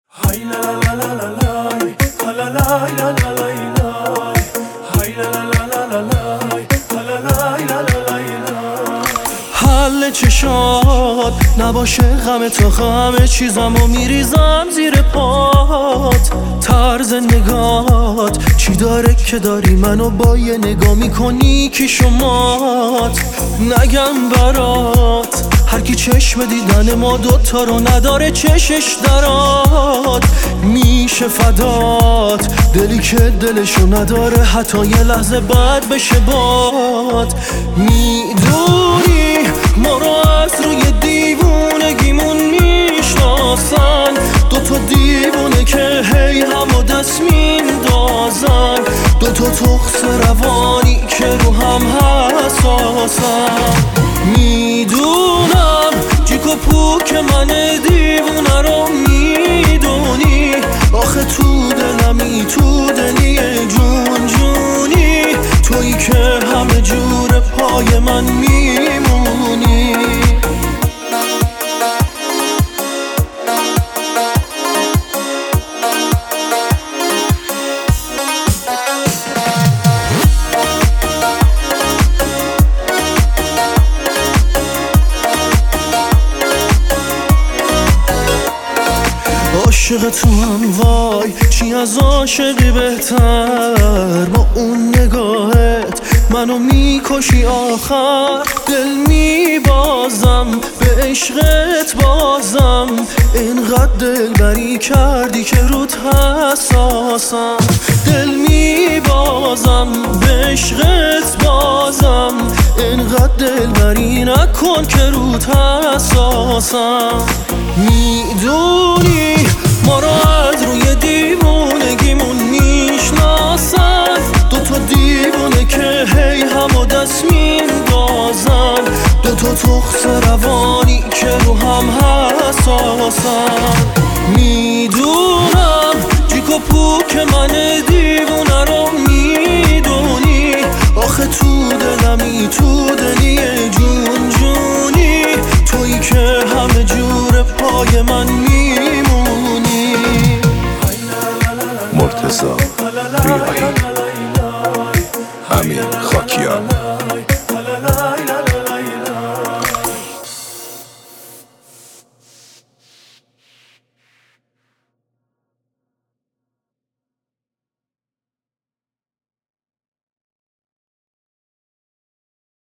Hay la la la la la la la la la la la la. Hay la la la la la la la la la la. حل چشات نباشه غم تو، همه چیزامو میریزم زیر پات. طرز نگات چی داره که داری منو با یه نگاه میکنی که شمات. نگم برات هر کی چشم دیدن ما دوتا رو نداره چشش درات. میشه فدات دلی که دلشو نداره حتی یه لحظه بعد بشه باد. میدونی ما رو از روی دیوونگیمون میشناسن، دوتا دیوونه که هی همو دست میندازن، دوتا تخص روانی که رو هم حساسن. میدونم جیک و پوک من دیوونه رو میدونی، آخه تو دلمی تو دلی جون جونی، تویی که همه جور پای من میمونی. عاشق تو هم وای چی از عاشقی بهتر، با اون نگاهت منو میکشی آخر. دل میبازم به عشقت بازم، اینقدر دلبری کردی که روت حساسم. دل میبازم به عشقت بازم، اینقدر دلبری نکن که روت حساسم. میدونی ما رو از روی دیوونگیمون میشناسن، دوتا دیوونه که هی همو دست میندازن، دوتا تخص روانی که رو هم حساسن. میدونم جیک و پوک من دیوونه رو میدونی، آخه تو دلمی تو دلی